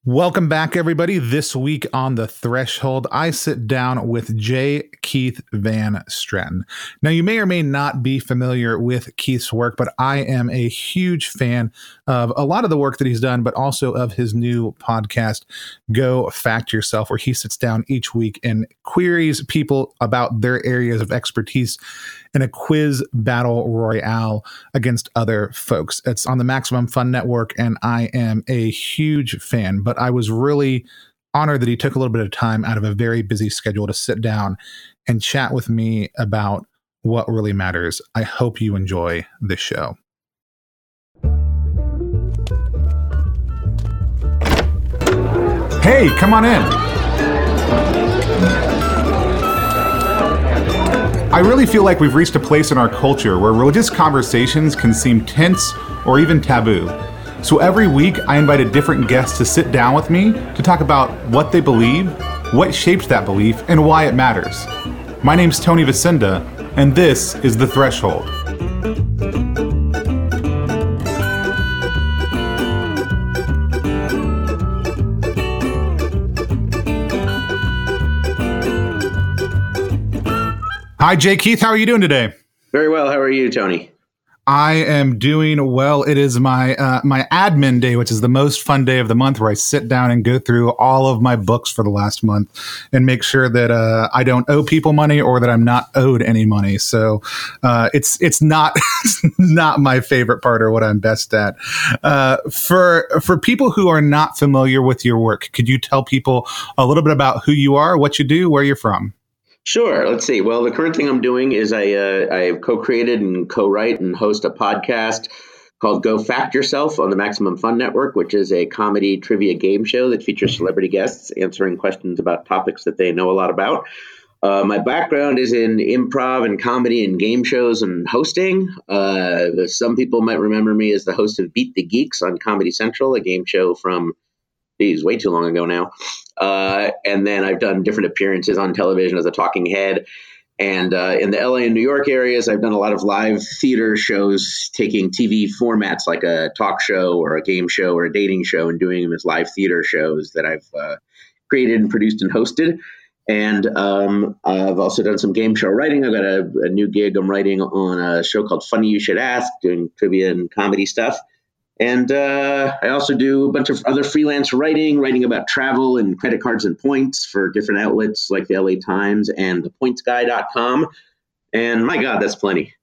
Welcome back, everybody. This week on The Threshold, I sit down with J. Keith Van Straaten. Now, you may or may not be familiar with Keith's work, but I am a huge fan of a lot of the work that he's done, but also of his new podcast, Go Fact Yourself, where he sits down each week and queries people about their areas of expertise in a quiz battle royale against other folks. It's on the Maximum Fun Network, and I am a huge fan. But I was really honored that he took a little bit of time out of a very busy schedule to sit down and chat with me about what really matters. I hope you enjoy this show. Hey, come on in. I really feel like we've reached a place in our culture where religious conversations can seem tense or even taboo. So every week, I invite a different guest to sit down with me to talk about what they believe, what shaped that belief, and why it matters. My name's Tony Vicinda, and this is The Threshold. Hi, J. Keith. How are you doing today? Very well. How are you, Tony? I am doing well. It is my my admin day, which is the most fun day of the month, where I sit down and go through all of my books for the last month and make sure that I don't owe people money or that I'm not owed any money. So it's not not my favorite part or what I'm best at. For people who are not familiar with your work, could you tell people a little bit about who you are, what you do, where you're from? Sure. Let's see. Well, the current thing I'm doing is I have co-created and co-write and host a podcast called Go Fact Yourself on the Maximum Fun Network, which is a comedy trivia game show that features celebrity guests answering questions about topics that they know a lot about. My background is in improv and comedy and game shows and hosting. Some people might remember me as the host of Beat the Geeks on Comedy Central, a game show from way too long ago now. And then I've done different appearances on television as a talking head. And in the LA and New York areas, I've done a lot of live theater shows, taking TV formats like a talk show or a game show or a dating show and doing them as live theater shows that I've created and produced and hosted. And I've also done some game show writing. I've got a new gig I'm writing on a show called Funny You Should Ask, doing trivia and comedy stuff. And I also do a bunch of other freelance writing about travel and credit cards and points for different outlets like the LA Times and thepointsguy.com. And my God, that's plenty.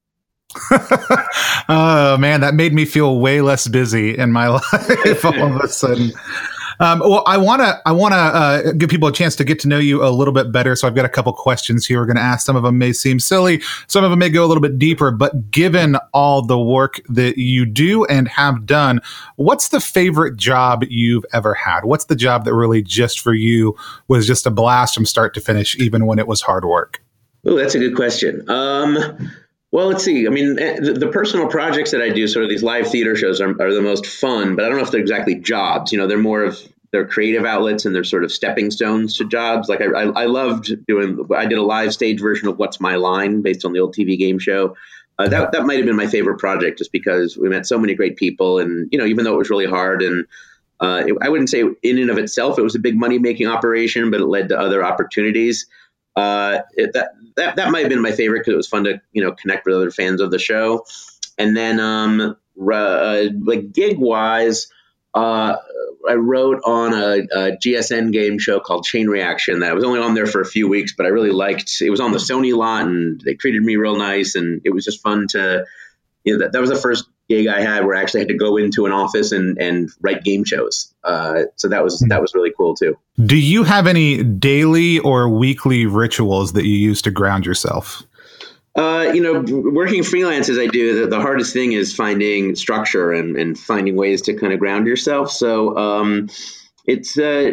Oh, man, that made me feel way less busy in my life all of a sudden. Well, I want to give people a chance to get to know you a little bit better. So I've got a couple questions here we're going to ask. Some of them may seem silly. Some of them may go a little bit deeper. But given all the work that you do and have done, what's the favorite job you've ever had? What's the job that really just for you was just a blast from start to finish, even when it was hard work? Oh, that's a good question. Well, let's see. I mean, the personal projects that I do, sort of these live theater shows are the most fun, but I don't know if they're exactly jobs. You know, they're creative outlets and they're sort of stepping stones to jobs. Like I loved I did a live stage version of What's My Line based on the old TV game show. That might have been my favorite project just because we met so many great people. And, you know, even though it was really hard and I wouldn't say in and of itself, it was a big money making operation, but it led to other opportunities. That might have been my favorite because it was fun to, you know, connect with other fans of the show. And then like gig wise, I wrote on a GSN game show called Chain Reaction that I was only on there for a few weeks, but I really liked. It was on the Sony lot and they treated me real nice. And it was just fun to, you know, that was the first gig I had where I actually had to go into an office and write game shows. So that was really cool too. Do you have any daily or weekly rituals that you use to ground yourself? You know, working freelance as I do, the hardest thing is finding structure and finding ways to kind of ground yourself. So it's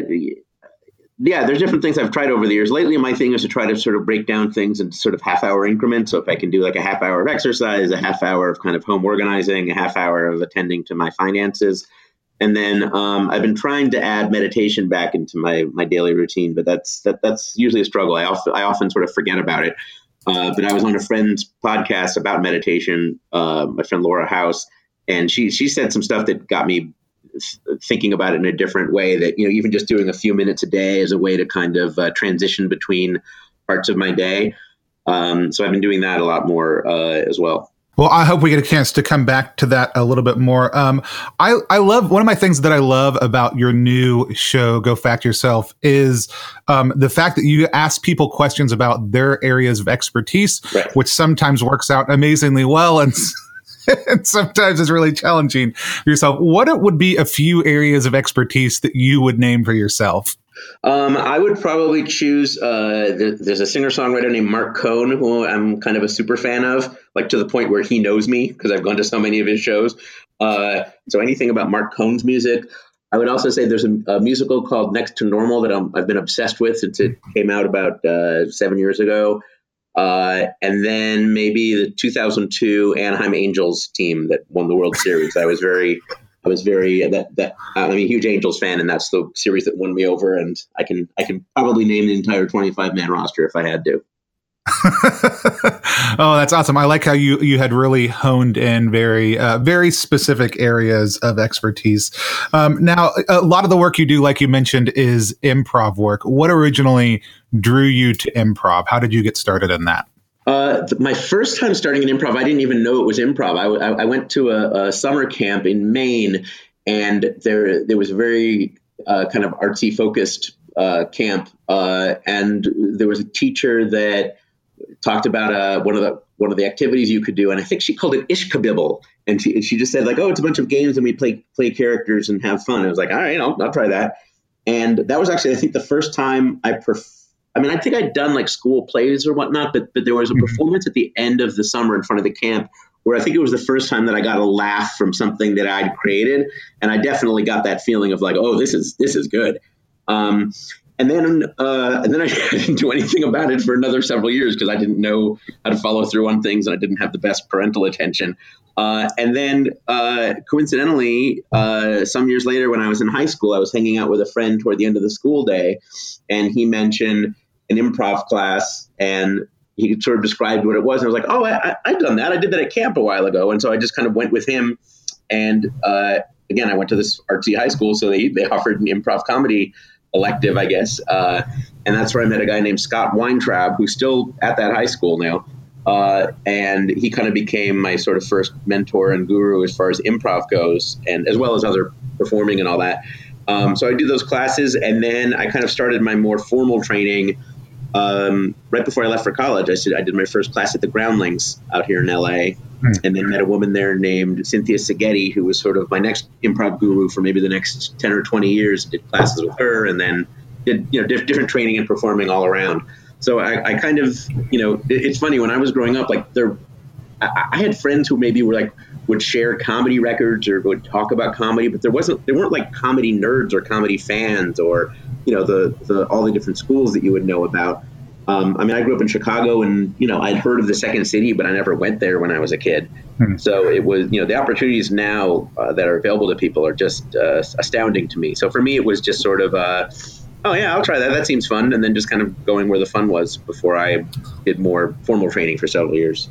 there's different things I've tried over the years. Lately, my thing is to try to sort of break down things into sort of half-hour increments. So if I can do like a half hour of exercise, a half hour of kind of home organizing, a half hour of attending to my finances. And then I've been trying to add meditation back into my daily routine, but that's usually a struggle. I often sort of forget about it. But I was on a friend's podcast about meditation, my friend Laura House, and she said some stuff that got me thinking about it in a different way, that, even just doing a few minutes a day is a way to kind of transition between parts of my day. So I've been doing that a lot more as well. Well, I hope we get a chance to come back to that a little bit more. I love, one of my things that I love about your new show, Go Fact Yourself, is the fact that you ask people questions about their areas of expertise, right, which sometimes works out amazingly well, and sometimes is really challenging for yourself. What would be a few areas of expertise that you would name for yourself? I would probably choose, there's a singer-songwriter named Mark Cohn, who I'm kind of a super fan of, like to the point where he knows me because I've gone to so many of his shows. So anything about Mark Cohn's music. I would also say there's a musical called Next to Normal that I've been obsessed with since it came out about 7 years ago. And then maybe the 2002 Anaheim Angels team that won the World Series. I'm a huge Angels fan, and that's the series that won me over. And I can probably name the entire 25-man roster if I had to. Oh, that's awesome. I like how you had really honed in very specific areas of expertise. Now, a lot of the work you do, like you mentioned, is improv work. What originally drew you to improv? How did you get started in that? My first time starting in improv, I didn't even know it was improv. I went to a summer camp in Maine, and there was a very kind of artsy focused camp, and there was a teacher that talked about one of the activities you could do, and I think she called it Ishkabibble, and she just said, like, oh, it's a bunch of games and we play characters and have fun. I was like, all right, I'll try that. And that was actually, I think, the first time I think I'd done like school plays or whatnot, but there was a performance at the end of the summer in front of the camp where I think it was the first time that I got a laugh from something that I'd created, and I definitely got that feeling of like, oh, this is good. And then I didn't do anything about it for another several years because I didn't know how to follow through on things, and I didn't have the best parental attention. And then coincidentally, some years later when I was in high school, I was hanging out with a friend toward the end of the school day, and he mentioned an improv class, and he sort of described what it was. And I was like, oh, I've done that. I did that at camp a while ago. And so I just kind of went with him. And again, I went to this artsy high school, so they offered an improv comedy elective, I guess. And that's where I met a guy named Scott Weintraub, who's still at that high school now. And he kind of became my sort of first mentor and guru as far as improv goes, and as well as other performing and all that. So I did those classes, and then I kind of started my more formal training right before I left for college. I did my first class at the Groundlings out here in LA, and then met a woman there named Cynthia Seghetti, who was sort of my next improv guru for maybe the next 10 or 20 years. Did classes with her, and then did different training and performing all around. So I kind of, it's funny, when I was growing up, like I had friends who maybe would share comedy records or would talk about comedy, but they weren't like comedy nerds or comedy fans or, the all the different schools that you would know about. I grew up in Chicago, and, I'd heard of the Second City, but I never went there when I was a kid. So it was, the opportunities now that are available to people are just astounding to me. So for me, it was just sort of, oh yeah, I'll try that. That seems fun. And then just kind of going where the fun was before I did more formal training for several years.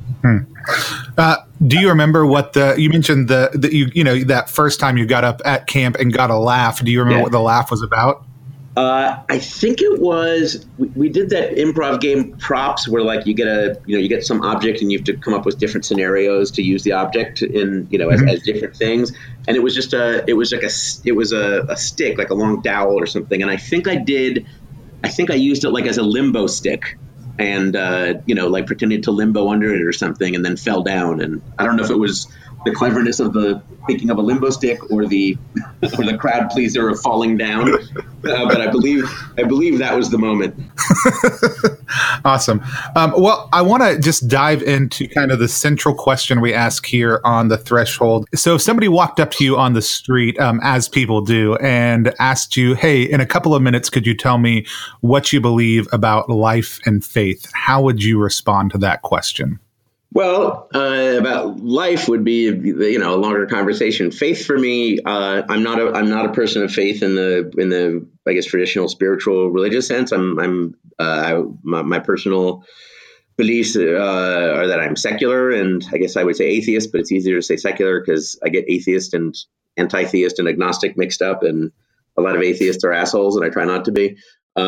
Do you remember you mentioned that first time you got up at camp and got a laugh? Do you remember what the laugh was about? I think it was, we did that improv game Props, where like you get some object and you have to come up with different scenarios to use the object in, as different things. And it was just it was a stick, like a long dowel or something. And I think I used it like as a limbo stick, and, like pretended to limbo under it or something, and then fell down. And I don't know if it was the cleverness of the thinking of a limbo stick or the crowd pleaser of falling down, but I believe that was the moment. Awesome. Well, I want to just dive into kind of the central question we ask here on The Threshold. So if somebody walked up to you on the street, as people do, and asked you, hey, in a couple of minutes, could you tell me what you believe about life and faith? How would you respond to that question? Well, about life would be, a longer conversation. Faith for me, I'm not a person of faith in the I guess traditional spiritual religious sense. My personal beliefs are that I'm secular, and I guess I would say atheist, but it's easier to say secular because I get atheist and anti-theist and agnostic mixed up, and a lot of atheists are assholes, and I try not to be.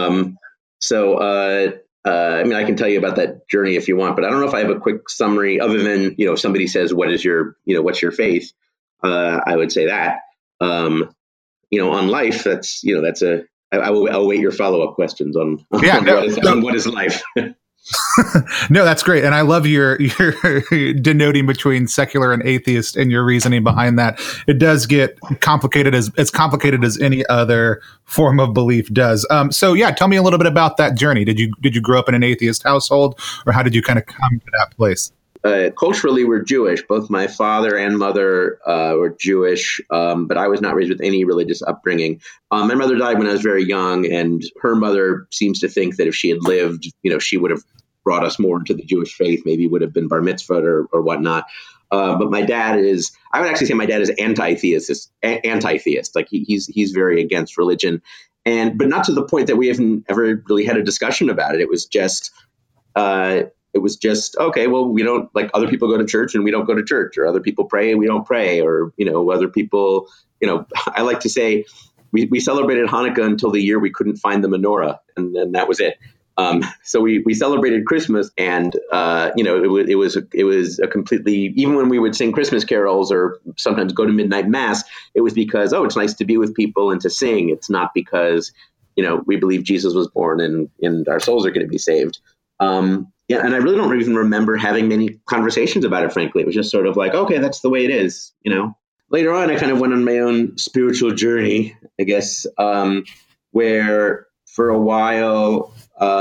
I mean, I can tell you about that journey if you want, but I don't know if I have a quick summary other than, if somebody says, what's your faith? I would say that, on life, I'll await your follow-up questions on what is life. No, that's great. And I love your denoting between secular and atheist and your reasoning behind that. It does get complicated, as complicated as any other form of belief does. So yeah, tell me a little bit about that journey. Did you grow up in an atheist household, or how did you kind of come to that place? Culturally, we're Jewish. Both my father and mother were Jewish, but I was not raised with any religious upbringing. My mother died when I was very young, and her mother seems to think that if she had lived, she would have brought us more into the Jewish faith, maybe would have been bar mitzvah or whatnot. But my dad I would actually say my dad is anti-theist. Like he's very against religion, but not to the point that we haven't ever really had a discussion about it. It was just, okay, well, we don't, like, other people go to church and we don't go to church, or other people pray and we don't pray, or, other people, I like to say we celebrated Hanukkah until the year we couldn't find the menorah, and then that was it. So we celebrated Christmas, and it was a completely, even when we would sing Christmas carols or sometimes go to midnight mass, it was because, it's nice to be with people and to sing. It's not because we believe Jesus was born and our souls are going to be saved. Yeah, and I really don't even remember having many conversations about it. Frankly, it was just sort of like, okay, that's the way it is. Later on, I kind of went on my own spiritual journey, I guess, where for a while.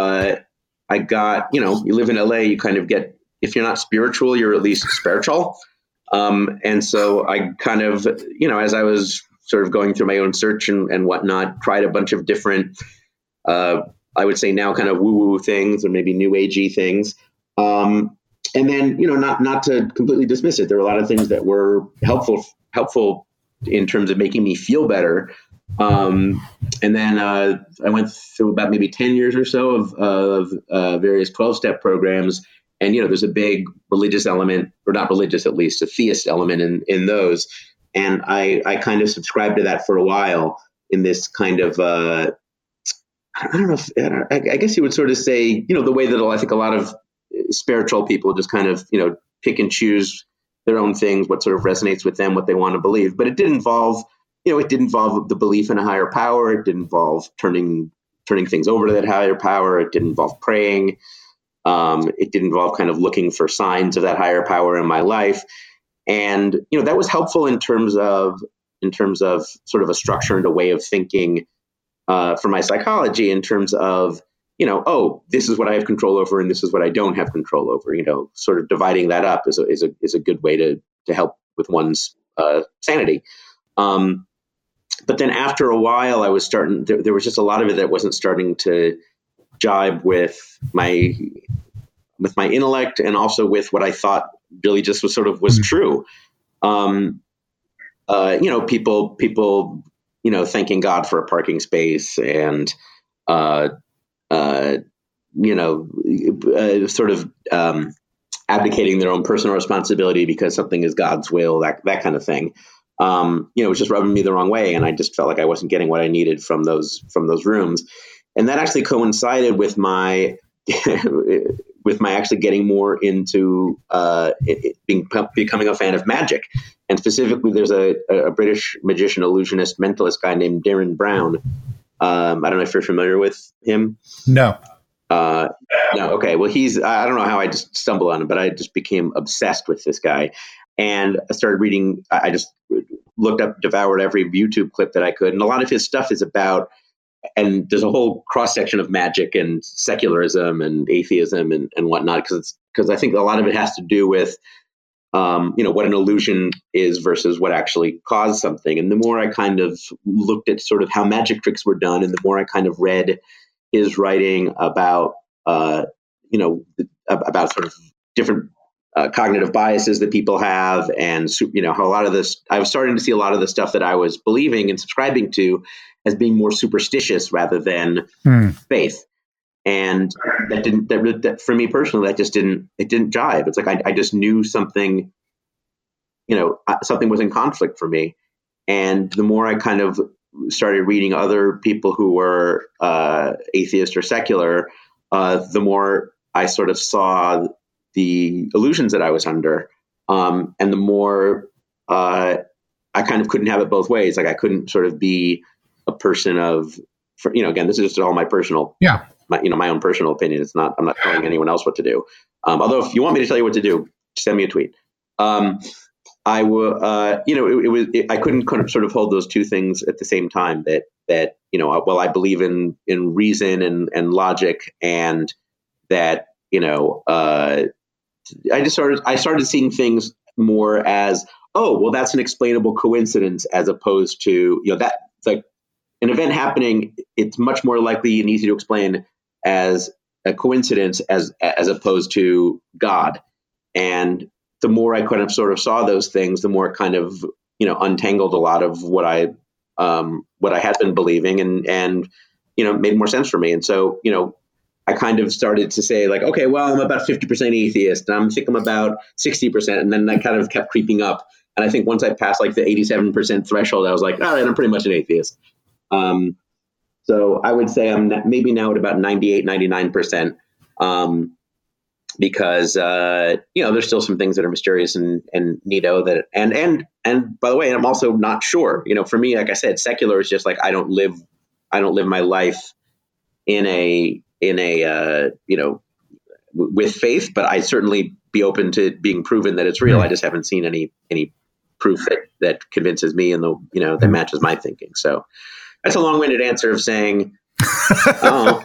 I got, you live in LA, you kind of get, if you're not spiritual, you're at least spiritual. And so I kind of, as I was sort of going through my own search and whatnot, tried a bunch of different, I would say now kind of woo-woo things, or maybe new agey things. And then, not to completely dismiss it. There were a lot of things that were helpful in terms of making me feel better. And then I went through about maybe 10 years or so of various 12-step programs. And, there's a big religious element, or not religious, at least a theist element in those. And I kind of subscribed to that for a while in this kind of, I don't know I guess you would sort of say, the way that I think a lot of spiritual people just kind of, pick and choose their own things, what sort of resonates with them, what they want to believe. But it did involve the belief in a higher power. It did involve turning things over to that higher power. It did involve praying. It did involve kind of looking for signs of that higher power in my life. And, that was helpful in terms of sort of a structure and a way of thinking for my psychology, in terms of, this is what I have control over and this is what I don't have control over. Sort of dividing that up is a good way to help with one's sanity. But then after a while, I was starting, there was just a lot of it that wasn't starting to jibe with my intellect, and also with what I thought really just was true. People, thanking God for a parking space, and, sort of abdicating their own personal responsibility because something is God's will, that kind of thing. It was just rubbing me the wrong way, and I just felt like I wasn't getting what I needed from those rooms. And that actually coincided with my actually getting more into becoming a fan of magic. And specifically, there's a British magician, illusionist, mentalist guy named Darren Brown. I don't know if you're familiar with him. No. No. Okay. Well, I don't know how I just stumbled on him, but I just became obsessed with this guy. And I started reading, I just looked up, devoured every YouTube clip that I could. And a lot of his stuff is about, and there's a whole cross section of magic and secularism and atheism and whatnot, because I think a lot of it has to do with, what an illusion is versus what actually caused something. And the more I kind of looked at sort of how magic tricks were done, and the more I kind of read his writing about, about sort of different cognitive biases that people have, and how a lot of this, I was starting to see a lot of the stuff that I was believing and subscribing to as being more superstitious rather than faith. And that for me personally, it didn't jive. It's like I just knew something, something was in conflict for me. And the more I kind of started reading other people who were atheist or secular, the more I sort of saw the illusions that I was under, and the more I kind of couldn't have it both ways. Like I couldn't sort of be a person of, again, this is just all my personal, my own personal opinion. It's not, I'm not telling anyone else what to do. Although if you want me to tell you what to do, send me a tweet. I will, I couldn't kind of sort of hold those two things at the same time. That well, I believe in reason and logic, and that I started seeing things more as, oh, well, that's an explainable coincidence, as opposed to that like an event happening. It's much more likely and easy to explain as a coincidence as opposed to God. And the more I kind of sort of saw those things, the more it kind of untangled a lot of what I had been believing, and made more sense for me. And so I kind of started to say like, okay, well, I'm about 50% atheist, and I think I'm about 60%, and then that kind of kept creeping up. And I think once I passed like the 87% threshold, I was like, all right, I'm pretty much an atheist. So I would say I'm maybe now at about 98, 99%. Because there's still some things that are mysterious and neato that and by the way, I'm also not sure. For me, like I said, secular is just like I don't live my life in a with faith, but I certainly be open to being proven that it's real. I just haven't seen any proof that convinces me and that matches my thinking. So that's a long-winded answer of saying. No,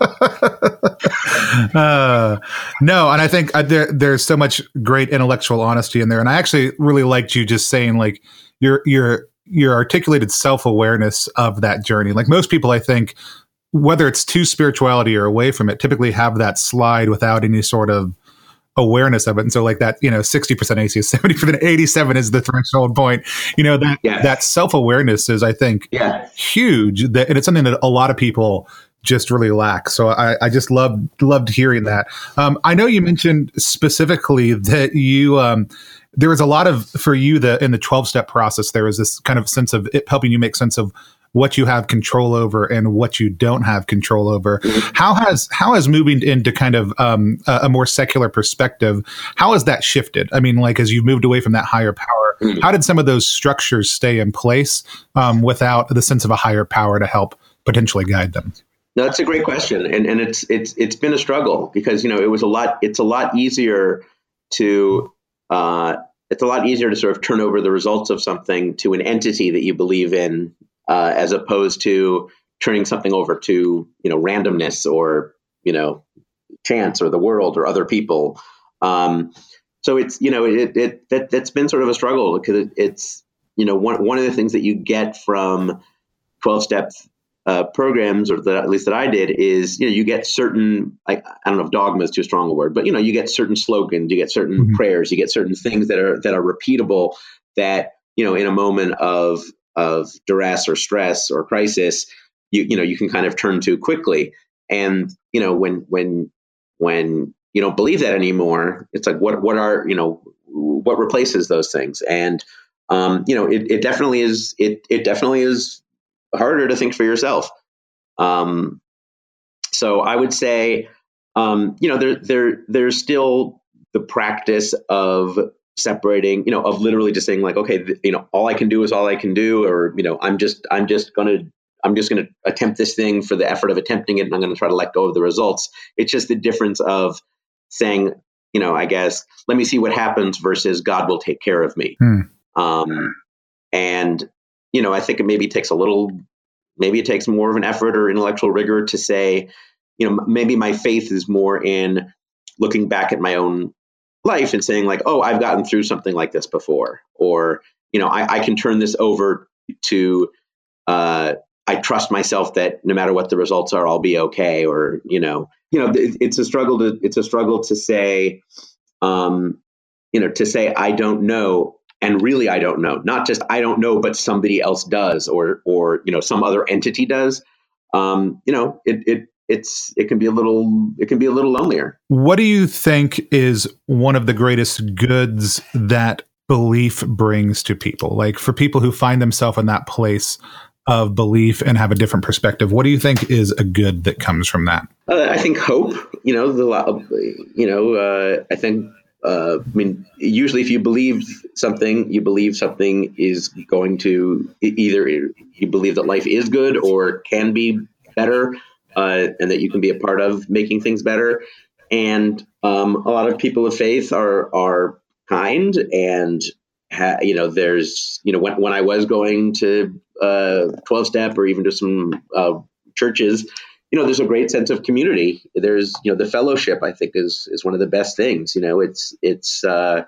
and I think there's so much great intellectual honesty in there, and I actually really liked you just saying like your articulated self-awareness of that journey. Like most people, I think, whether it's to spirituality or away from it, typically have that slide without any sort of awareness of it. And so like that, 60% atheist, 70%, 87 is the threshold point. That self-awareness is, I think, huge. And it's something that a lot of people just really lack. So I just loved hearing that. I know you mentioned specifically that you, there was a lot of, for you, in the 12-step process, there was this kind of sense of it helping you make sense of what you have control over and what you don't have control over. Mm-hmm. How has moving into kind of a more secular perspective, how has that shifted? I mean, like as you moved away from that higher power, mm-hmm. how did some of those structures stay in place without the sense of a higher power to help potentially guide them? No, that's a great question, and it's been a struggle because it's a lot easier to sort of turn over the results of something to an entity that you believe in. As opposed to turning something over to, randomness or, chance or the world or other people. So it's, that's been sort of a struggle because it's, one of the things that you get from 12-step programs, or at least that I did, is, you get certain, I don't know if dogma is too strong a word, but, you get certain slogans, you get certain mm-hmm. prayers, you get certain things that are repeatable that, in a moment of duress or stress or crisis, you can kind of turn to quickly. And, when you don't believe that anymore, it's like, what replaces those things? And, it definitely is, it definitely is harder to think for yourself. So I would say, there's still the practice of separating, of literally just saying like, okay, all I can do is all I can do, or, I'm just going to attempt this thing for the effort of attempting it, and I'm going to try to let go of the results. It's just the difference of saying, I guess, let me see what happens versus God will take care of me. And, I think it maybe takes more of an effort or intellectual rigor to say, maybe my faith is more in looking back at my own life and saying like, oh, I've gotten through something like this before, or, I can turn this over to, I trust myself that no matter what the results are, I'll be okay. Or, it's a struggle to say, to say, I don't know. And really, I don't know, not just, I don't know, but somebody else does, or, some other entity does. It can be a little lonelier. What do you think is one of the greatest goods that belief brings to people? Like for people who find themselves in that place of belief and have a different perspective, what do you think is a good that comes from that? I think hope. I think. Usually, if you believe something is going to either you believe that life is good or can be better, and that you can be a part of making things better. And a lot of people of faith are kind, and there's when I was going to 12-step or even to some churches, there's a great sense of community. There's the fellowship, I think, is one of the best things. It's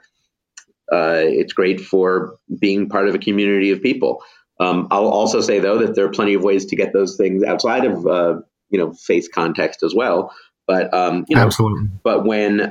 great for being part of a community of people. I'll also say though that there are plenty of ways to get those things outside of faith context as well. But Absolutely. But when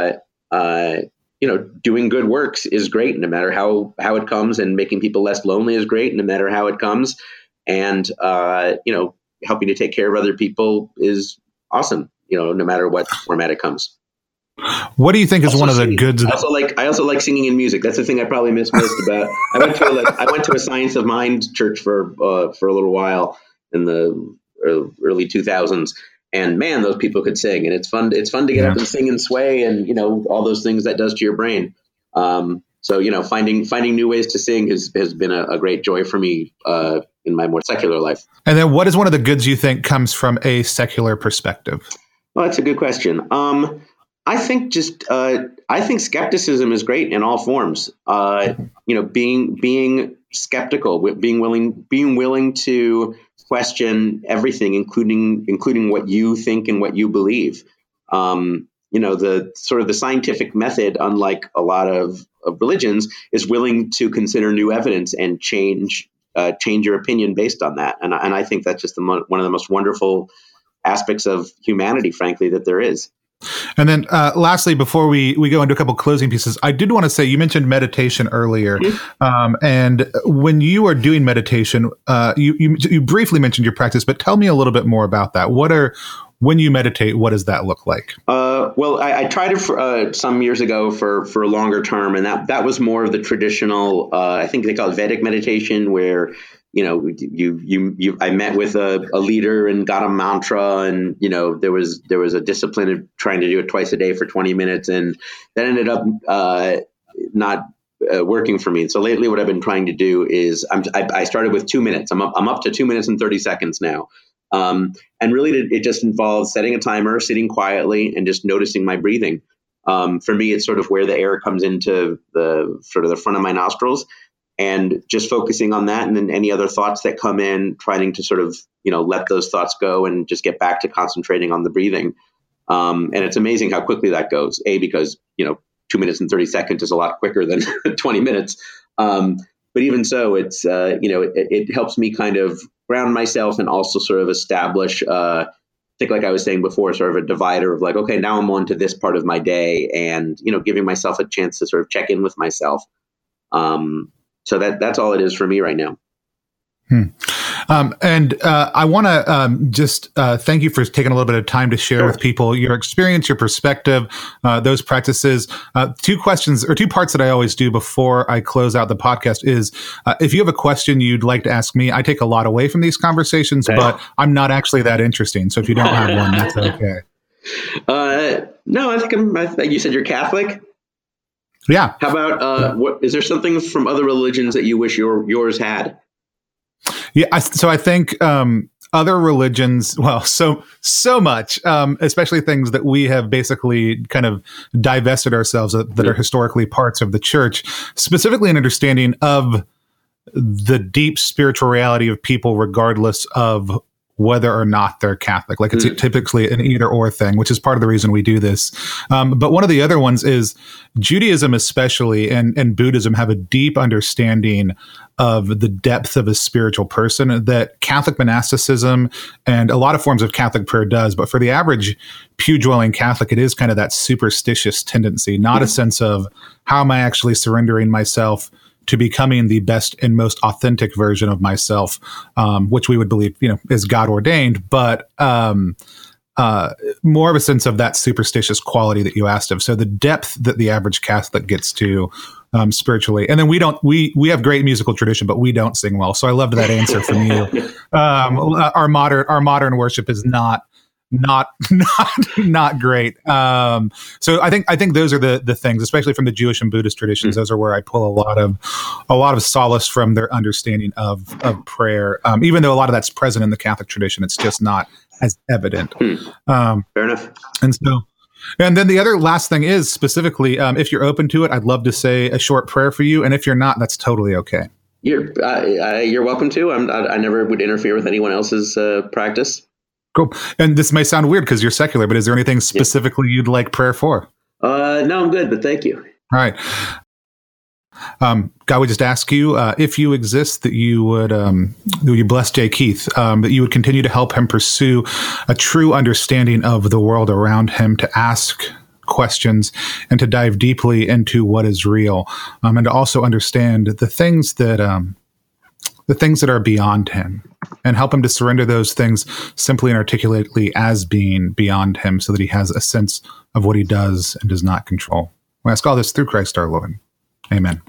doing good works is great, no matter how it comes, and making people less lonely is great, no matter how it comes, and helping to take care of other people is awesome, no matter what format it comes. What do you think is one of the goods? I also like singing and music. That's the thing I probably miss most about. I went to a Science of Mind church for a little while in the early 2000s, and man, those people could sing, and it's fun to get up and sing and sway, and all those things that does to your brain. So finding new ways to sing has been a great joy for me in my more secular life. And then what is one of the goods you think comes from a secular perspective? Well, that's a good question. I think skepticism is great in all forms. Being skeptical, being willing to question everything, including what you think and what you believe. The sort of the scientific method, unlike a lot of religions, is willing to consider new evidence and change your opinion based on that. And I think that's just one of the most wonderful aspects of humanity, frankly, that there is. And then lastly, before we go into a couple closing pieces, I did want to say, you mentioned meditation earlier. Mm-hmm. And when you are doing meditation, you briefly mentioned your practice, but tell me a little bit more about that. When you meditate, what does that look like? Well, I tried it some years ago for a longer term, and that was more of the traditional, I think they call it Vedic meditation, where I met with a leader and got a mantra, and there was a discipline of trying to do it twice a day for 20 minutes, and that ended up not working for me. And so lately, what I've been trying to do is I started with 2 minutes. I'm up to 2 minutes and 30 seconds now. And really, it just involves setting a timer, sitting quietly, and just noticing my breathing. For me, it's sort of where the air comes into the front of my nostrils, and just focusing on that, and then any other thoughts that come in, trying to sort of let those thoughts go and just get back to concentrating on the breathing. And it's amazing how quickly that goes. Because 2 minutes and 30 seconds is a lot quicker than 20 minutes. But even so, it's it helps me kind of ground myself, and also sort of establish, I think, like I was saying before, sort of a divider of like, okay, now I'm on to this part of my day, and giving myself a chance to sort of check in with myself. So that's all it is for me right now. And I want to just thank you for taking a little bit of time to share with people your experience, your perspective, those practices. Two questions, or two parts that I always do before I close out the podcast is, if you have a question you'd like to ask me, I take a lot away from these conversations, but I'm not actually that interesting. So if you don't have one, that's okay. No, I think you said you're Catholic. Yeah. How about what? Is there something from other religions that you wish yours had? Yeah. So I think other religions, well, so much, especially things that we have basically kind of divested ourselves that are historically parts of the church, specifically an understanding of the deep spiritual reality of people, regardless of whether or not they're Catholic. Like it's typically an either or thing, which is part of the reason we do this. But one of the other ones is Judaism, especially, and Buddhism have a deep understanding of the depth of a spiritual person that Catholic monasticism and a lot of forms of Catholic prayer does. But for the average pew-dwelling Catholic, it is kind of that superstitious tendency, not a sense of how am I actually surrendering myself to becoming the best and most authentic version of myself, which we would believe, is God ordained, but more of a sense of that superstitious quality that you asked of. So the depth that the average Catholic gets to spiritually. And then we have great musical tradition, but we don't sing well. So I loved that answer from you. Our modern worship is not great. So I think those are the things, especially from the Jewish and Buddhist traditions. Those are where I pull a lot of solace from their understanding of prayer. Even though a lot of that's present in the Catholic tradition, it's just not as evident. Fair enough. And then the other last thing is specifically, if you're open to it, I'd love to say a short prayer for you. And if you're not, that's totally okay. You're welcome to. I never would interfere with anyone else's practice. Cool. And this may sound weird because you're secular, but is there anything specifically you'd like prayer for? No, I'm good, but thank you. All right. God would just ask you if you exist, that you would bless Jay Keith, that you would continue to help him pursue a true understanding of the world around him, to ask questions and to dive deeply into what is real, and to also understand the things that are beyond him, and help him to surrender those things simply and articulately as being beyond him, so that he has a sense of what he does and does not control. We ask all this through Christ our Lord. Amen.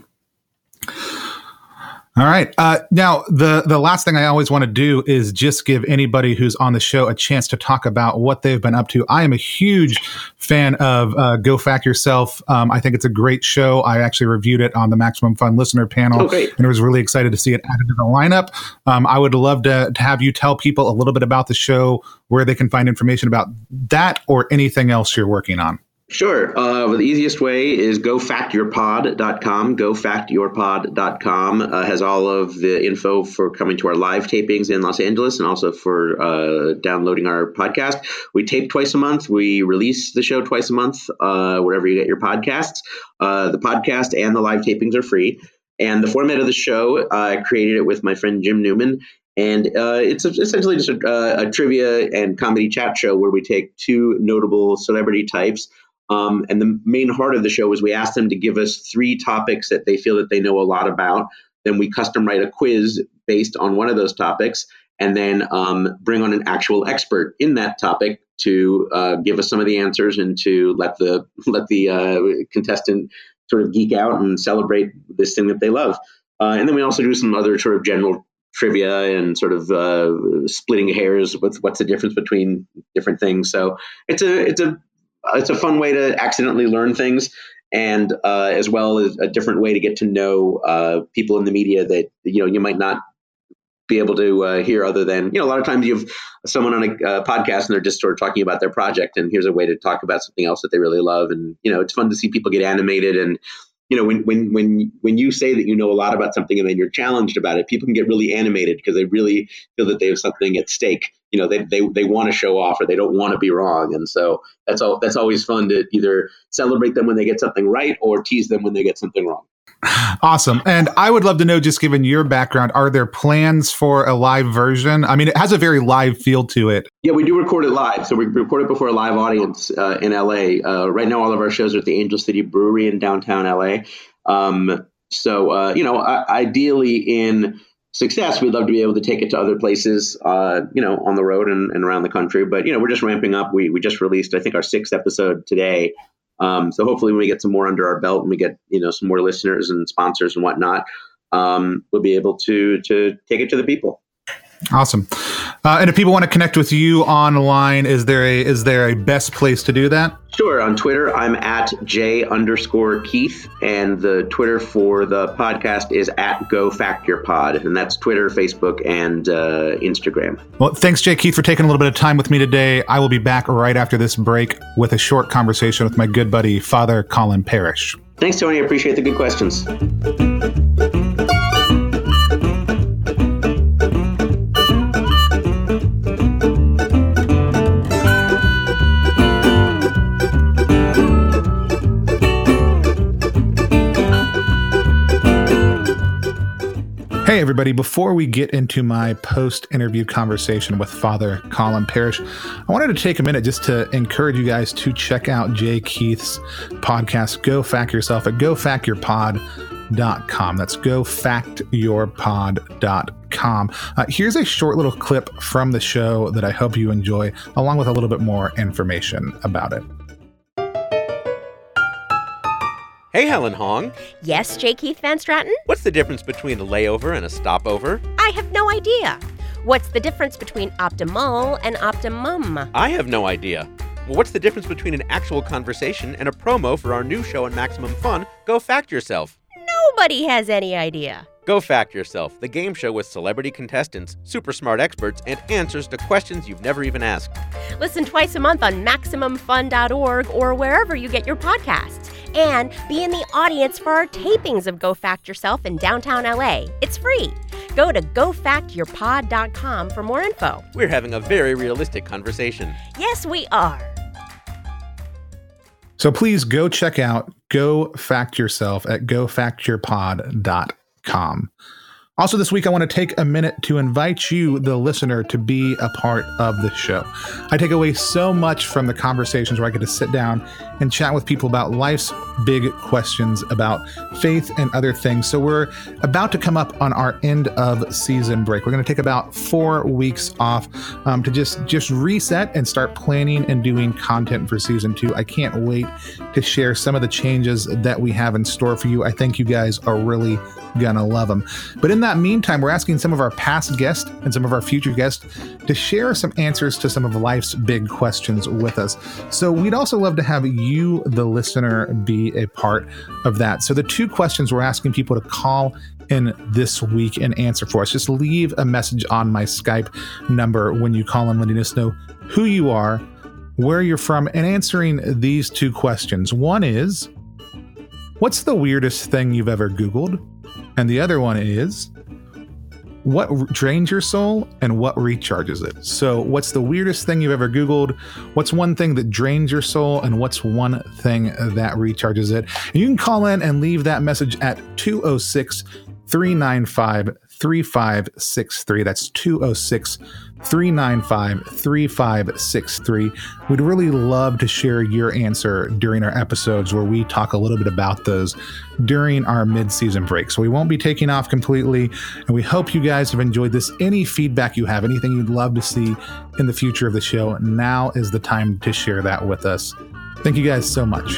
All right. Now, the last thing I always want to do is just give anybody who's on the show a chance to talk about what they've been up to. I am a huge fan of Go Fact Yourself. I think it's a great show. I actually reviewed it on the Maximum Fun listener panel, and I was really excited to see it added to the lineup. I would love to have you tell people a little bit about the show, where they can find information about that or anything else you're working on. Sure. The easiest way is gofactyourpod.com. Gofactyourpod.com has all of the info for coming to our live tapings in Los Angeles, and also for downloading our podcast. We tape twice a month. We release the show twice a month, wherever you get your podcasts. The podcast and the live tapings are free. And the format of the show, I created it with my friend Jim Newman. And it's essentially just a trivia and comedy chat show where we take two notable celebrity types. And the main heart of the show is we ask them to give us 3 topics that they feel that they know a lot about. Then we custom write a quiz based on one of those topics, and then bring on an actual expert in that topic to give us some of the answers, and to let the contestant sort of geek out and celebrate this thing that they love. And then we also do some other sort of general trivia and sort of splitting hairs with what's the difference between different things. So it's a fun way to accidentally learn things, and as well as a different way to get to know people in the media that you might not be able to hear, other than a lot of times you have someone on a podcast and they're just sort of talking about their project, and here's a way to talk about something else that they really love. And it's fun to see people get animated, and when you say that you know a lot about something and then you're challenged about it, people can get really animated because they really feel that they have something at stake. They want to show off, or they don't want to be wrong. And so that's always fun to either celebrate them when they get something right, or tease them when they get something wrong. Awesome. And I would love to know, just given your background, are there plans for a live version? I mean, it has a very live feel to it. Yeah, we do record it live. So we record it before a live audience in LA. Right now, all of our shows are at the Angel City Brewery in downtown LA. Ideally in success, we'd love to be able to take it to other places, on the road and around the country. But, we're just ramping up. We just released, I think, our 6th episode today. So hopefully when we get some more under our belt and we get, some more listeners and sponsors and whatnot, we'll be able to take it to the people. Awesome. And if people want to connect with you online, is there a best place to do that? Sure. On Twitter, I'm at J_Keith, and the Twitter for the podcast is at GoFactYourPod, and that's Twitter, Facebook, and Instagram. Well, thanks, Jay Keith, for taking a little bit of time with me today. I will be back right after this break with a short conversation with my good buddy, Father Colin Parrish. Thanks, Tony. I appreciate the good questions. Hey, everybody. Before we get into my post-interview conversation with Father Colin Parrish, I wanted to take a minute just to encourage you guys to check out Jay Keith's podcast, Go Fact Yourself, at gofactyourpod.com. That's gofactyourpod.com. Here's a short little clip from the show that I hope you enjoy, along with a little bit more information about it. Hey, Helen Hong. Yes, J. Keith Van Stratton? What's the difference between a layover and a stopover? I have no idea. What's the difference between optimal and optimum? I have no idea. Well, what's the difference between an actual conversation and a promo for our new show on Maximum Fun, Go Fact Yourself? Nobody has any idea. Go Fact Yourself, the game show with celebrity contestants, super smart experts, and answers to questions you've never even asked. Listen twice a month on MaximumFun.org or wherever you get your podcasts. And be in the audience for our tapings of Go Fact Yourself in downtown LA. It's free. Go to gofactyourpod.com for more info. We're having a very realistic conversation. Yes, we are. So please go check out Go Fact Yourself at gofactyourpod.com. Also this week, I want to take a minute to invite you, the listener, to be a part of the show. I take away so much from the conversations where I get to sit down and chat with people about life's big questions, about faith and other things. So we're about to come up on our end of season break. We're going to take about 4 weeks off to just reset and start planning and doing content for season 2. I can't wait to share some of the changes that we have in store for you. I think you guys are really gonna love them. But in that meantime, we're asking some of our past guests and some of our future guests to share some answers to some of life's big questions with us. So we'd also love to have you, the listener, be a part of that. So the 2 questions we're asking people to call in this week and answer for us. Just leave a message on my Skype number when you call in, letting us know who you are, where you're from, and answering these 2 questions. One is, what's the weirdest thing you've ever Googled? And the other one is, what drains your soul and what recharges it? So what's the weirdest thing you've ever Googled? What's one thing that drains your soul? And what's one thing that recharges it? And you can call in and leave that message at 206-395-3563. That's 206-395-3563. We'd really love to share your answer during our episodes where we talk a little bit about those during our mid-season break. So we won't be taking off completely, and we hope you guys have enjoyed this. Any feedback you have, anything you'd love to see in the future of the show, now is the time to share that with us. Thank you guys so much.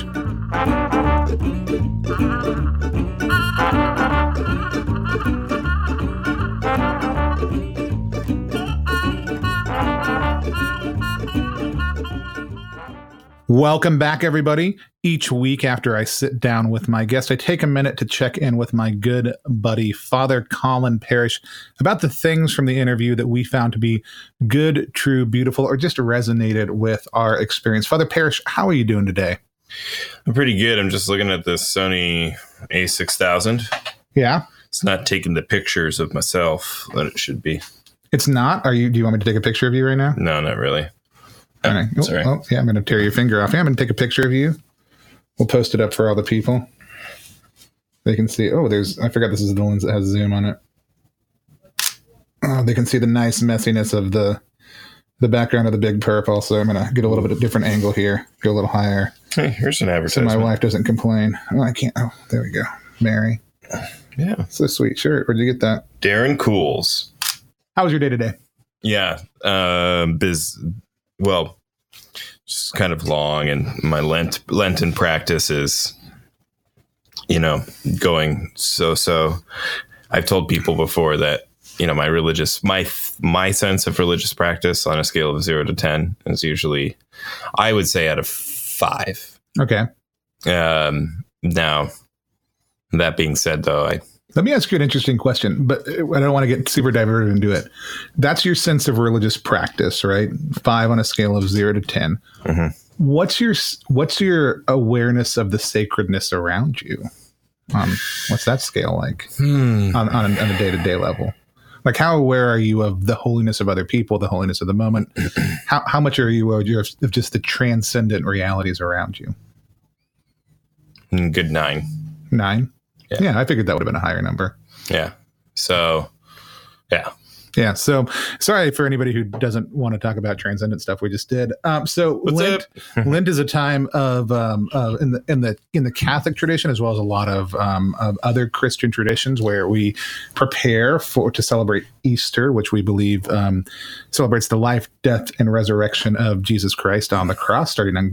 Welcome back, everybody. Each week after I sit down with my guest, I take a minute to check in with my good buddy, Father Colin Parrish, about the things from the interview that we found to be good, true, beautiful, or just resonated with our experience. Father Parrish, how are you doing today? I'm pretty good. I'm just looking at this Sony a6000. Yeah? It's not taking the pictures of myself that it should be. It's not? Do you want me to take a picture of you right now? No, not really. All right. Sorry. Oh, yeah, I'm going to tear your finger off. Yeah, I'm going to take a picture of you. We'll post it up for all the people. They can see. Oh, I forgot this is the lens that has zoom on it. Oh, they can see the nice messiness of the background of the Big Purple. So I'm going to get a little bit of a different angle here. Go a little higher. Hey, here's an advertisement. So my wife doesn't complain. Oh, I can't. Oh, there we go. Mary. Yeah. So sweet shirt. Where'd you get that? Darren Cools. How was your day today? Yeah. Well, just kind of long, and my Lenten practice is, going so. I've told people before that, my sense of religious practice on a scale of 0 to 10 is usually, I would say, out of 5. Okay. Now, that being said, though, let me ask you an interesting question, but I don't want to get super diverted into it. That's your sense of religious practice, right? 5 on a scale of 0 to 10. Mm-hmm. What's your awareness of the sacredness around you? What's that scale like on a day-to-day level? Like, how aware are you of the holiness of other people, the holiness of the moment? How much are you aware of just the transcendent realities around you? Good 9. 9? Yeah, I figured that would have been a higher number. Yeah. So, yeah. Yeah. So sorry for anybody who doesn't want to talk about transcendent stuff. We just did. So Lent is a time of in the Catholic tradition, as well as a lot of other Christian traditions, where we prepare to celebrate Easter, which we believe celebrates the life, death, and resurrection of Jesus Christ on the cross, starting on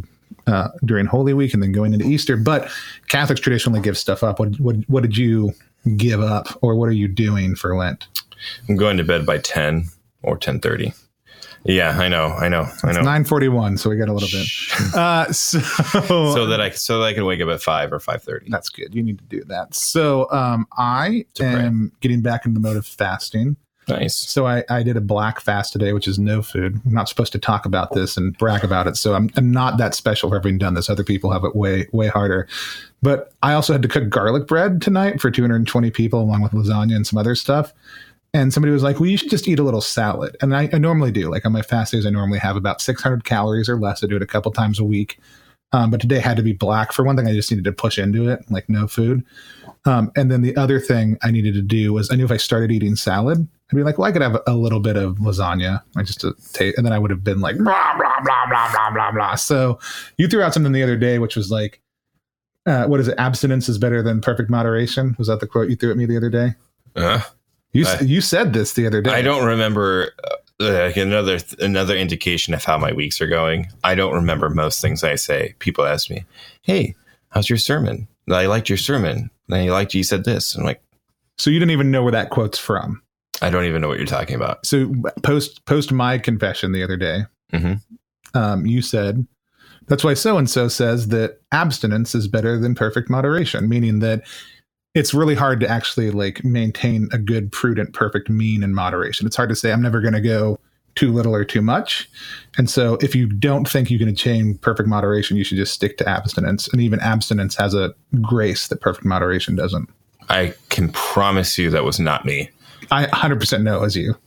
during Holy Week and then going into Easter. But Catholics traditionally give stuff up. What did you give up, or what are you doing for Lent? I'm going to bed by 10 or 10:30. Yeah, I know. It's 9:41, so we got a little bit. So that I can wake up at 5 or 5:30. That's good. You need to do that. So I am getting back into the mode of fasting. Nice. So I did a black fast today, which is no food. I'm not supposed to talk about this and brag about it. So I'm not that special for having done this. Other people have it way, way harder. But I also had to cook garlic bread tonight for 220 people, along with lasagna and some other stuff. And somebody was like, well, you should just eat a little salad. And I normally do. Like on my fast days, I normally have about 600 calories or less. I do it a couple times a week. But today had to be black. For one thing, I just needed to push into it, like no food. And then the other thing I needed to do was I knew if I started eating salad, I'd be like, well, I could have a little bit of lasagna. I just to taste, and then I would have been like, blah, blah, blah, blah, blah, blah, blah. So you threw out something the other day, which was like, what is it? Abstinence is better than perfect moderation. Was that the quote you threw at me the other day? You said this the other day. I don't remember like another indication of how my weeks are going. I don't remember most things I say. People ask me, "Hey, how's your sermon?" I liked your sermon. You said this. I'm like, so you didn't even know where that quote's from. I don't even know what you're talking about. So post my confession the other day, you said, that's why so-and-so says that abstinence is better than perfect moderation, meaning that it's really hard to actually like maintain a good, prudent, perfect mean in moderation. It's hard to say I'm never going to go too little or too much. And so if you don't think you can attain perfect moderation, you should just stick to abstinence. And even abstinence has a grace that perfect moderation doesn't. I can promise you that was not me. I 100% know it was you.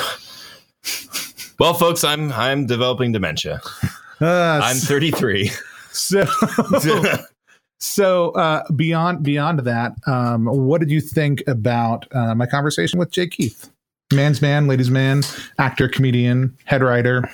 Well, folks, I'm developing dementia. I'm 33. So beyond that, what did you think about my conversation with Jay Keith? Man's man, ladies' man, actor, comedian, head writer,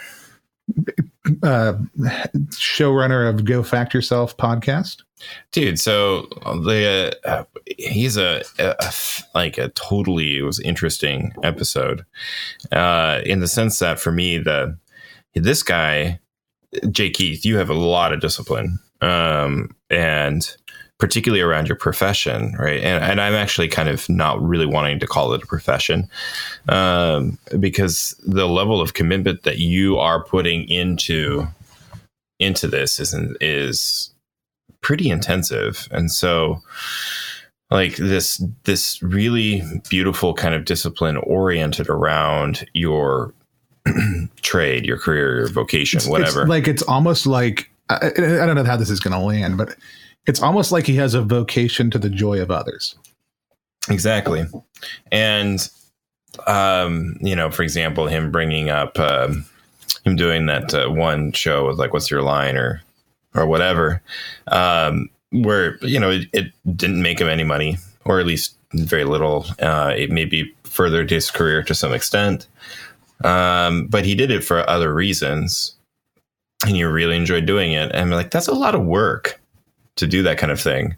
showrunner of Go Fact Yourself podcast. Dude, so he's a totally, it was interesting episode in the sense that for me, this guy, Jay Keith, you have a lot of discipline, and particularly around your profession, right? And I'm actually kind of not really wanting to call it a profession, because the level of commitment that you are putting into this is pretty intensive. And so like this really beautiful kind of discipline oriented around your trade, your career, your vocation, whatever. It's almost like, I don't know how this is going to land, but it's almost like he has a vocation to the joy of others. Exactly. And, for example, him bringing up, him doing that one show with like, what's your line or whatever, where, it didn't make him any money, or at least very little. It maybe furthered his career to some extent. But he did it for other reasons, and you really enjoyed doing it. And I'm like, that's a lot of work to do that kind of thing.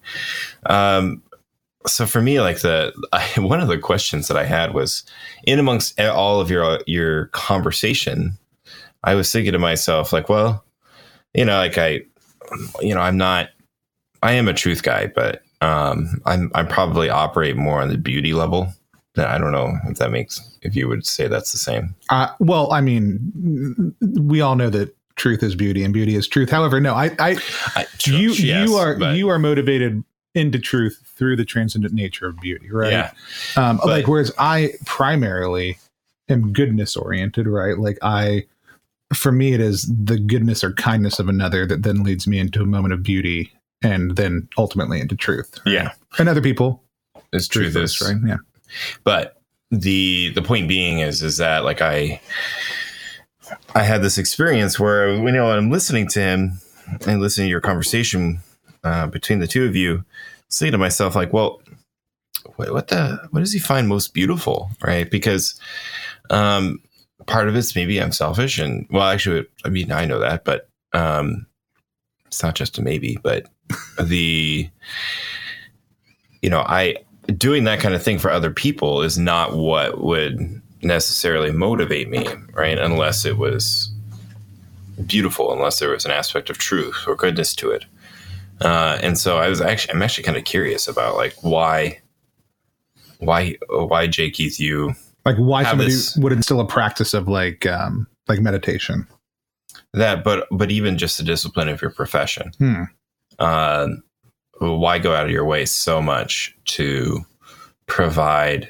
So for me, like one of the questions that I had was, in amongst all of your conversation, I was thinking to myself, like, well, I am a truth guy, but I'm probably operate more on the beauty level. I don't know if you would say that's the same. Well, I mean, we all know that truth is beauty and beauty is truth. However, no, you are motivated into truth through the transcendent nature of beauty, right? Yeah. Whereas I primarily am goodness oriented, right? For me, it is the goodness or kindness of another that then leads me into a moment of beauty and then ultimately into truth. Right? Yeah. And other people. It's truth is, right? Yeah. But the point being is that like I had this experience where, I'm listening to him and listening to your conversation between the two of you, saying to myself, like, well, what does he find most beautiful? Right. Because, part of it's maybe I'm selfish, and well, actually, I mean, I know that, but, it's not just a maybe, but doing that kind of thing for other people is not what would necessarily motivate me, right? Unless it was beautiful unless there was an aspect of truth or goodness to it. And so I'm actually kind of curious about like why J. Keith, you like why somebody this, would instill a practice of like meditation. That, but even just the discipline of your profession. Why go out of your way so much to provide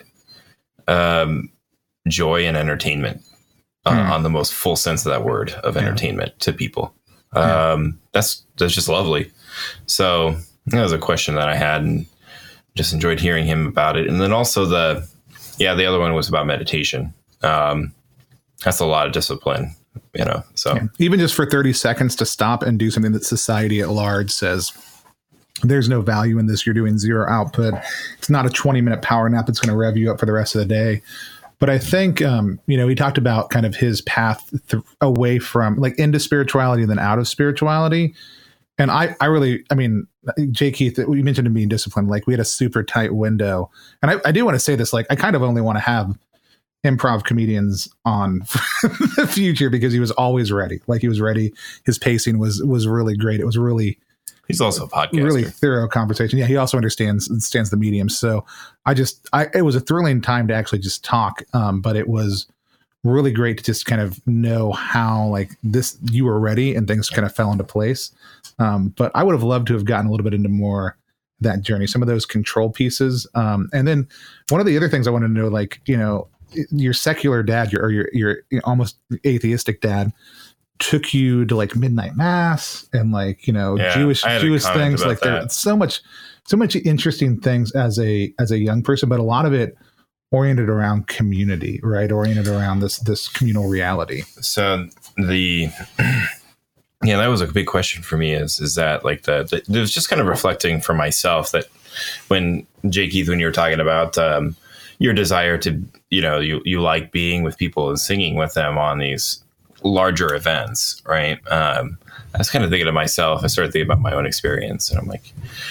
joy and entertainment on the most full sense of that word of entertainment to people? That's just lovely. So that was a question that I had, and just enjoyed hearing him about it. And then also the other one was about meditation. That's a lot of discipline, so even just for 30 seconds to stop and do something that society at large says there's no value in this. You're doing zero output. It's not a 20-minute power nap that's going to rev you up for the rest of the day. But I think, he talked about kind of his path away from like into spirituality and then out of spirituality. And I mean, J. Keith, we mentioned him being disciplined. Like we had a super tight window. And I do want to say this, like I kind of only want to have improv comedians on for the future because he was always ready. Like he was ready. His pacing was really great. It was really... He's also a podcaster. Really thorough conversation. Yeah, he also understands the medium. So it was a thrilling time to actually just talk. But it was really great to just kind of know how like this, you were ready and things kind of fell into place. But I would have loved to have gotten a little bit into more that journey, some of those control pieces. And then one of the other things I wanted to know, like, your secular dad, your almost atheistic dad, took you to like midnight mass and like Jewish things. Like there's so much interesting things as a young person, but a lot of it oriented around community, right? Oriented around this communal reality. So that was a big question for me. Is that like it was just kind of reflecting for myself that when J. Keith, when you were talking about your desire to you like being with people and singing with them on these larger events, right? I was kind of thinking to myself, I started thinking about my own experience, and I'm like,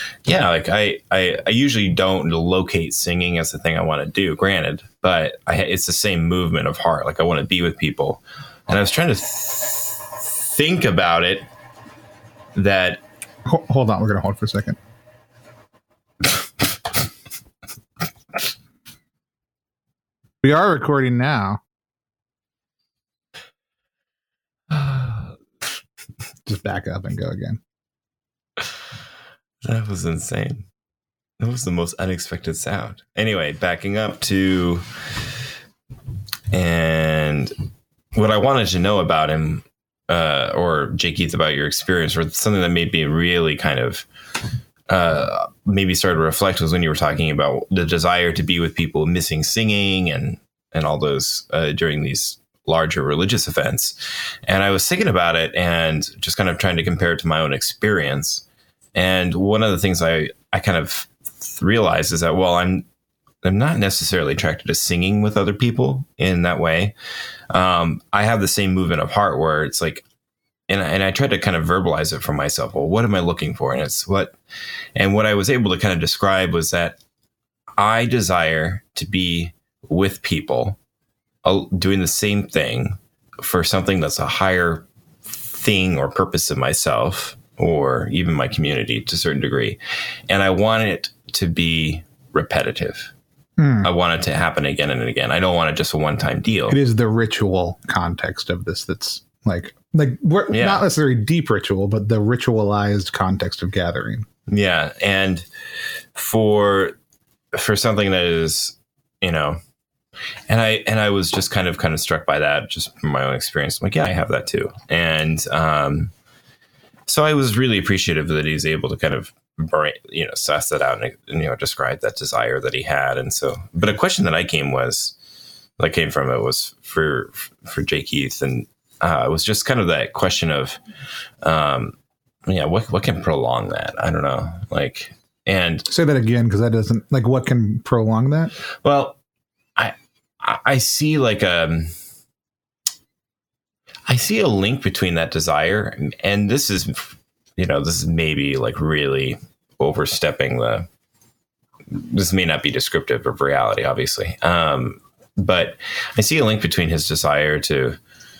I usually don't locate singing as the thing I want to do, granted, but it's the same movement of heart. Like I want to be with people. And I was trying to think about it that... Hold on, we're going to hold for a second. We are recording now. Just back up and go again. That was insane. That was the most unexpected sound. Anyway, backing up to, and what I wanted to know about him, or J. Keith, about your experience, or something that made me really kind of maybe started to reflect, was when you were talking about the desire to be with people, missing singing and all those during these larger religious events. And I was thinking about it and just kind of trying to compare it to my own experience. And one of the things I kind of realized is that, well, I'm not necessarily attracted to singing with other people in that way. I have the same movement of heart where it's like, and I tried to kind of verbalize it for myself. Well, what am I looking for? And what I was able to kind of describe was that I desire to be with people doing the same thing for something that's a higher thing or purpose of myself or even my community to a certain degree. And I want it to be repetitive. I want it to happen again and again. I don't want it just a one-time deal. It is the ritual context of this that's not necessarily deep ritual, but the ritualized context of gathering. Yeah. And for something that is, and I was just kind of struck by that just from my own experience. I'm like, yeah, I have that too. And so I was really appreciative that he's able to kind of suss that out and describe that desire that he had. And so, but a question that came from it was for J. Keith, and it was just kind of that question of, what can prolong that? I don't know. And say that again, because that doesn't what can prolong that? Well, I see I see a link between that desire, and this is maybe really overstepping this may not be descriptive of reality, obviously. But I see a link between his desire to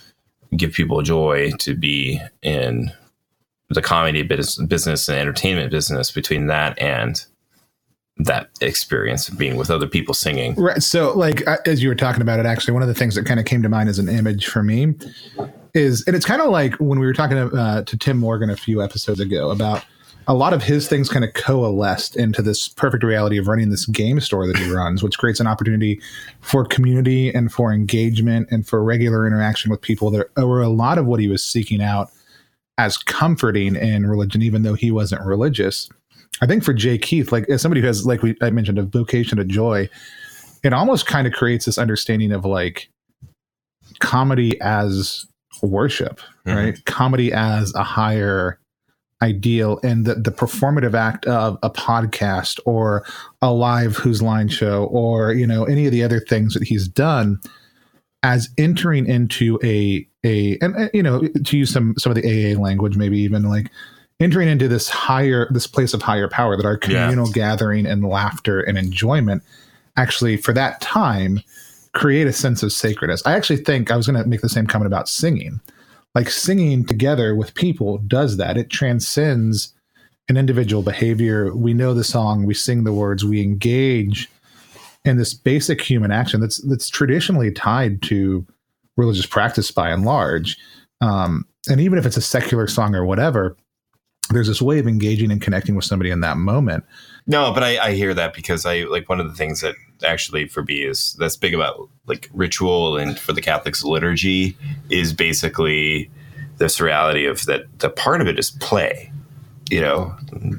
give people joy to be in the comedy business and entertainment business, between that and that experience of being with other people singing. Right. So like, as you were talking about it, actually, one of the things that kind of came to mind as an image for me is, and it's kind of like when we were talking to Tim Morgan a few episodes ago about a lot of his things kind of coalesced into this perfect reality of running this game store that he runs, which creates an opportunity for community and for engagement and for regular interaction with people that were a lot of what he was seeking out as comforting in religion, even though he wasn't religious. I think for Jay Keith, like as somebody who has, like I mentioned, a vocation to joy, it almost kind of creates this understanding of like comedy as worship, right? Comedy as a higher ideal, and the performative act of a podcast or a live Whose Line show or, you know, any of the other things that he's done as entering into and you know, to use some of the AA language, maybe even like entering into this place of higher power, that our communal gathering and laughter and enjoyment actually for that time create a sense of sacredness. I actually think I was going to make the same comment about singing. Like singing together with people does that. It transcends an individual behavior. We know the song, we sing the words, we engage in this basic human action that's traditionally tied to religious practice by and large. And even if it's a secular song or whatever, there's this way of engaging and connecting with somebody in that moment. No, but I hear that, because I like one of the things that actually for me that's big about like ritual, and for the Catholics, liturgy is basically this reality of that the part of it is play, you know,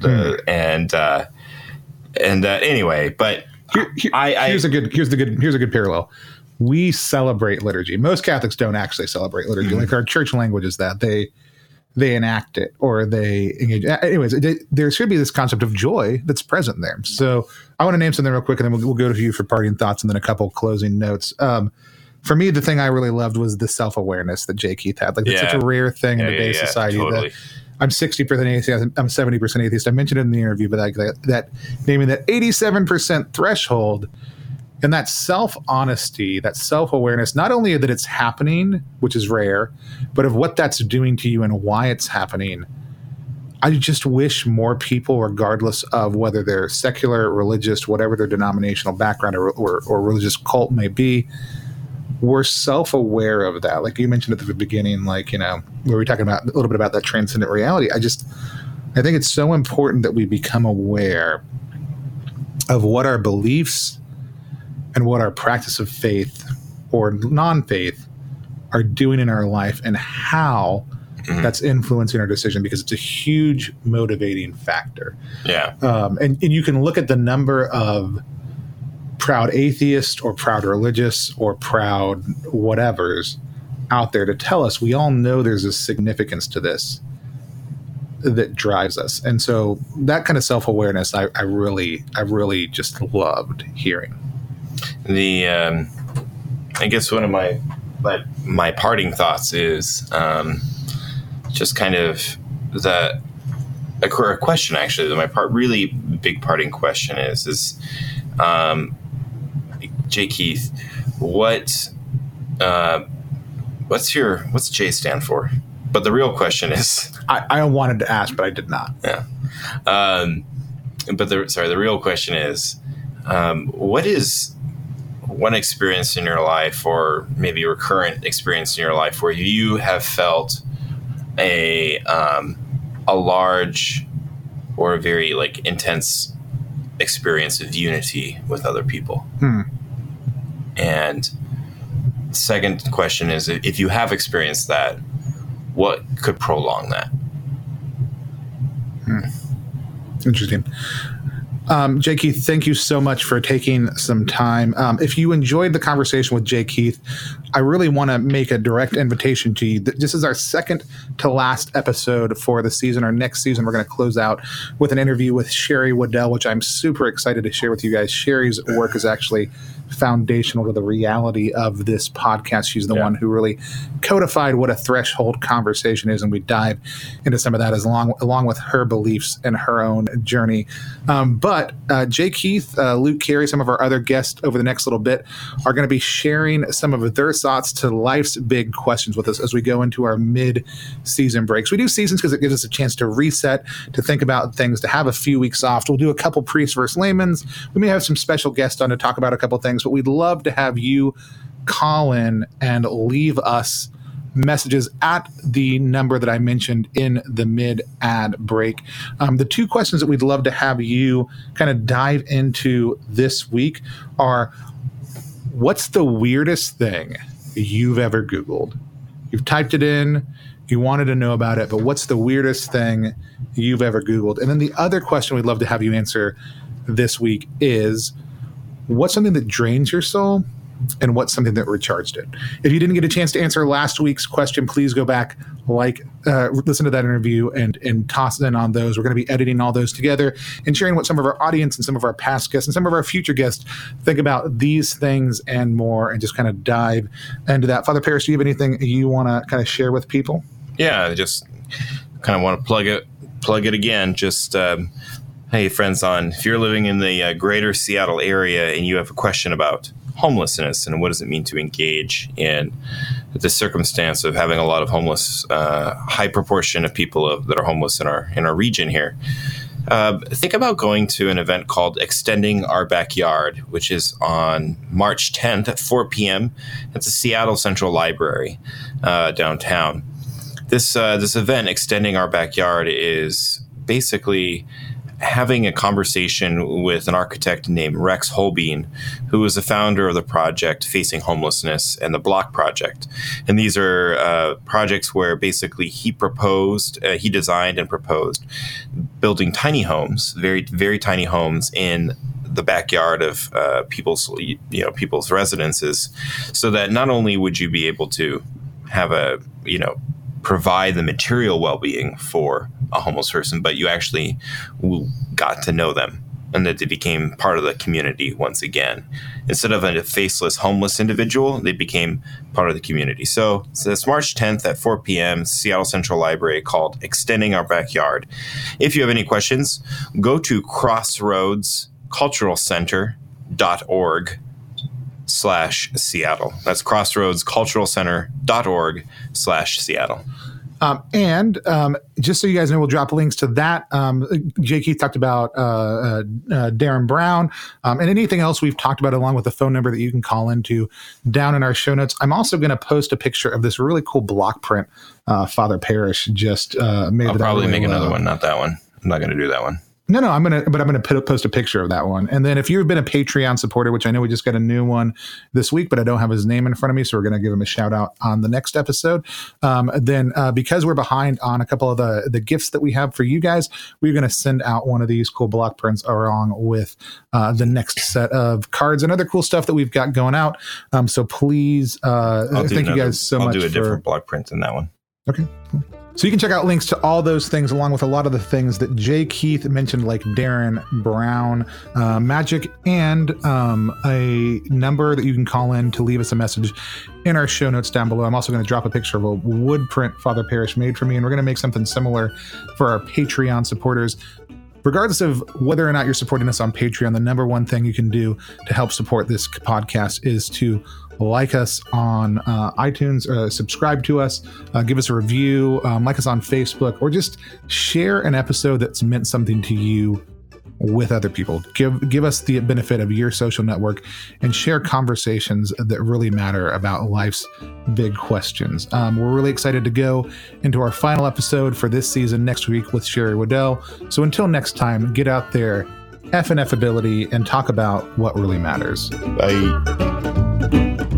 anyway, but here's a good parallel. We celebrate liturgy. Most Catholics don't actually celebrate liturgy. Like our church language is that they enact it or they engage. Anyways, there should be this concept of joy that's present there. So I want to name something real quick, and then we'll go to you for parting thoughts and then a couple closing notes. For me, the thing I really loved was the self-awareness that Jay Keith had. Like it's such a rare thing in today's society. Totally. That I'm 60% atheist. I'm 70% atheist. I mentioned it in the interview, but that naming that 87% threshold. And that self-honesty, that self-awareness, not only that it's happening, which is rare, but of what that's doing to you and why it's happening. I just wish more people, regardless of whether they're secular, religious, whatever their denominational background or religious cult may be, were self-aware of that. Like you mentioned at the beginning, like, you know, where we're talking about a little bit about that transcendent reality. I think it's so important that we become aware of what our beliefs and what our practice of faith or non-faith are doing in our life and how that's influencing our decision, because it's a huge motivating factor. Yeah. And you can look at the number of proud atheists or proud religious or proud whatevers out there to tell us we all know there's a significance to this that drives us. And so that kind of self-awareness I really just loved hearing. I guess one of my parting thoughts is just kind of a question, actually. Really big parting question is Jay Keith, what's J stand for? But the real question is, I wanted to ask, but I did not. Yeah. But the real question is, what is one experience in your life, or maybe a recurrent experience in your life, where you have felt a large or a very like intense experience of unity with other people? And the second question is, if you have experienced that, what could prolong that? Interesting. Jay Keith, thank you so much for taking some time. If you enjoyed the conversation with Jay Keith, I really want to make a direct invitation to you. This is our second to last episode for the season. Our next season, we're going to close out with an interview with Sherry Waddell, which I'm super excited to share with you guys. Sherry's work is actually foundational to the reality of this podcast. She's the one who really codified what a threshold conversation is, and we dive into some of that along with her beliefs and her own journey. But Jay Keith, Luke Carey, some of our other guests over the next little bit are going to be sharing some of their thoughts to life's big questions with us as we go into our mid-season breaks. We do seasons because it gives us a chance to reset, to think about things, to have a few weeks off. We'll do a couple priests versus laymen's. We may have some special guests on to talk about a couple things, but we'd love to have you call in and leave us messages at the number that I mentioned in the mid-ad break. The two questions that we'd love to have you kind of dive into this week are, what's the weirdest thing you've ever Googled? You've typed it in, you wanted to know about it, but what's the weirdest thing you've ever Googled? And then the other question we'd love to have you answer this week is, what's something that drains your soul and what's something that recharged it? If you didn't get a chance to answer last week's question, please go back, listen to that interview and toss in on those. We're going to be editing all those together and sharing what some of our audience and some of our past guests and some of our future guests think about these things and more, and just kind of dive into that. Father Parrish, do you have anything you want to kind of share with people? Yeah, I just kind of want to plug it again. Just, hey, friends, if you're living in the greater Seattle area and you have a question about homelessness and what does it mean to engage in the circumstance of having a lot of homeless, high proportion of people that are homeless in our region here, think about going to an event called Extending Our Backyard, which is on March 10th at 4 p.m. at the Seattle Central Library downtown. This event, Extending Our Backyard, is basically having a conversation with an architect named Rex Holbein, who is the founder of the project Facing Homelessness and the Block Project. And these are projects where basically he designed and proposed building tiny homes, very, very tiny homes in the backyard of people's residences, so that not only would you be able to have provide the material well-being for a homeless person, but you actually got to know them and that they became part of the community once again. Instead of a faceless homeless individual, they became part of the community. So it's March 10th at 4 p.m., Seattle Central Library, called Extending Our Backyard. If you have any questions, go to crossroadsculturalcenter.org/Seattle. That's crossroadsculturalcenter.org/Seattle. And just so you guys know, we'll drop links to that. Jay Keith talked about Darren Brown and anything else we've talked about, along with the phone number that you can call into down in our show notes. I'm also going to post a picture of this really cool block print Father Parrish just made. I'll probably make another one, not that one. I'm not going to do that one. No, I'm gonna post a picture of that one. And then if you've been a Patreon supporter, which I know we just got a new one this week, but I don't have his name in front of me, so we're gonna give him a shout out on the next episode. Then because we're behind on a couple of the gifts that we have for you guys, we're gonna send out one of these cool block prints along with the next set of cards and other cool stuff that we've got going out. So please, thank you guys so much. I'll do a different block print than that one. Okay, cool. So you can check out links to all those things, along with a lot of the things that Jay Keith mentioned, like Darren Brown, Magic, and a number that you can call in to leave us a message in our show notes down below. I'm also going to drop a picture of a wood print Father Parrish made for me, and we're going to make something similar for our Patreon supporters. Regardless of whether or not you're supporting us on Patreon, the number one thing you can do to help support this podcast is to like us on iTunes, subscribe to us, give us a review, like us on Facebook, or just share an episode that's meant something to you with other people. Give us the benefit of your social network and share conversations that really matter about life's big questions. We're really excited to go into our final episode for this season next week with Sherry Waddell. So until next time, get out there, F and F ability, and talk about what really matters. Bye.